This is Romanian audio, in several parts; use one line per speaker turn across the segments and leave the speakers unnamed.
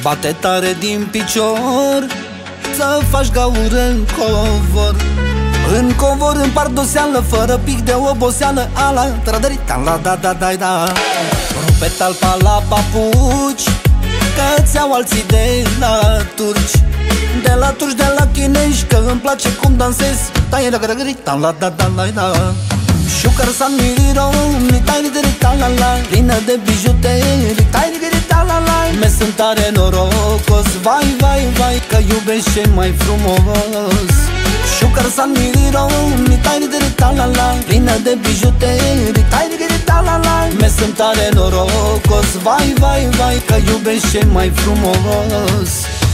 bate tare din picior, să faci gaură în covor. În covor împart doseală, fără pic de oboseală. Ala, tradăritan la da. Rupe talpa la papuci, că ți-au alții de la turci. De la turci, de la chinești, că îmi place cum dansezi. Tai la grăgăritan la da. Șucăr San Miriro, la plină de bijuteri, la me sunt tare norocos, vai, că iubești ce mai frumos. Șucăr San Miriro, la plină de bijuteri, la me sunt tare norocos, vai, că iubești ce mai frumos.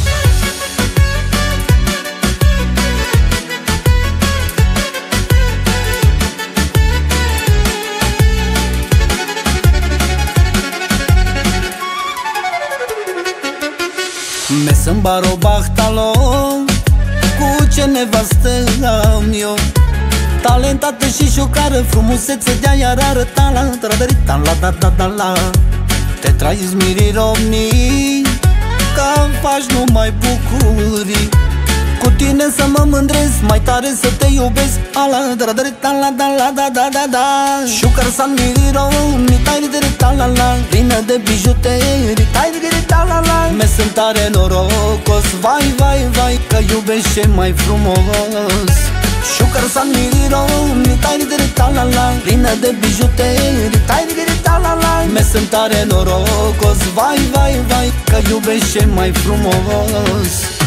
Mes-mi baro bahtalon, cu ce nevastă am eu. Talentată și șocară, frumusețe de-aia rară. Tan la te trai zmiriromni, că-mi faci numai bucurii. Cu tine să mă mândresc, mai tare să te iubesc. Ala, da. Șucăr San Miriro, la plină de bijuteri, la me sunt tare norocos, vai, că iubești ce mai frumos. Șucăr San Miriro, la plină de bijuteri, la me sunt tare norocos, vai, că iubești ce mai frumos.